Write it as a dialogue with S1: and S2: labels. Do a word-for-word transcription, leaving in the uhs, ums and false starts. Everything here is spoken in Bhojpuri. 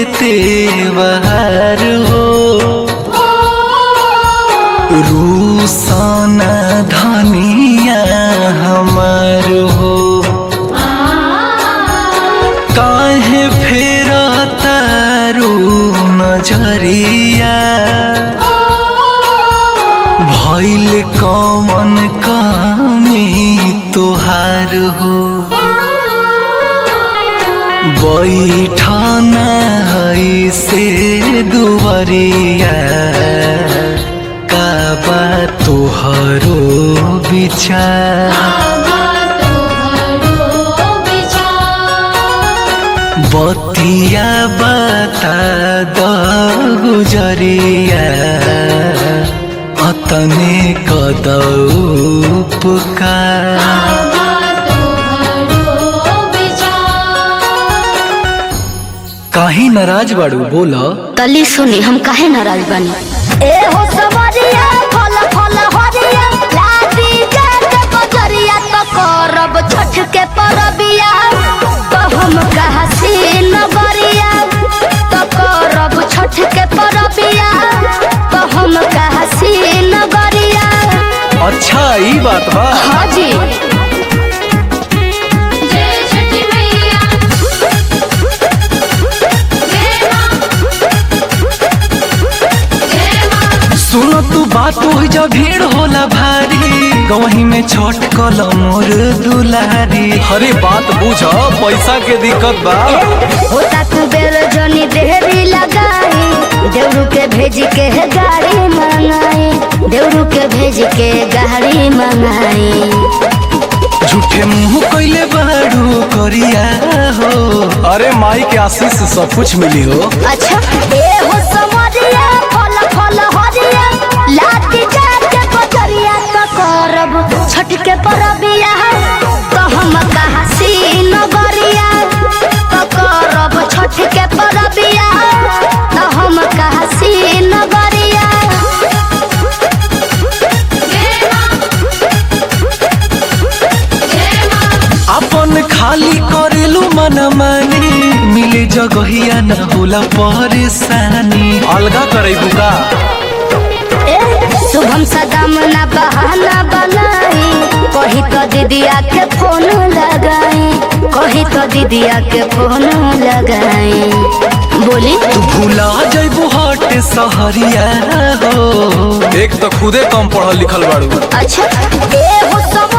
S1: तेवार हो रूसन धनिया हमार हो काहे फेर तारू नजरिया भइल कौन कमी तोहार हो बैठना ऐसे दुवरिया काबा तोहरो विचार बतिया बता द गुजरिया अतने कदऊ पुकार काहे नाराज बाड़ू बोला
S2: तली सुनी हम काहे नाराज बनी ए हो सवरिया फल फल हरिया लादी जात बजरिया तो करब छठ के परबिया तो हम कहसी नगरिया तो करब छठ के परबिया तो हम कहसी नगरिया।
S1: अच्छा ई बात बा
S2: हाँ जी
S1: सुनो तू बात हो जा भीड़ होला भारी गवही में छठ कल मोर दुलारी हरे बात बुझ पैसा के दिक्कत बा
S2: होता तू बेर जनी देहरी लगाई देवरू के भेज के गाड़ी मंगाई देवरू के भेज के गाड़ी मंगाई
S1: झूठे मुंह कइले बाड़ू करिया हो अरे माई के आशीष से सब कुछ मिली हो।
S2: अच्छा ए हो समरिया फल फल हरिया लाठी जाके बजरिया तो करब छठ के परबिया तो हम कहसी नगरिया तो करब छठ के परबिया तो हम कहसी नगरिया।
S1: अपन खाली करेलू मन मानी मिले जगहिया न होला परेशानी अलगा करेबू का
S2: शुभम सदम ना बहाना बनाई कही तो दीदिया के फोन लगाई कही तो दीदिया के फोन लगाई बोली
S1: तू भूला जइबू हट सहरिया हो एक तो खुदे कम पढ़ल लिखल बाड़ू।
S2: अच्छा ए हो सब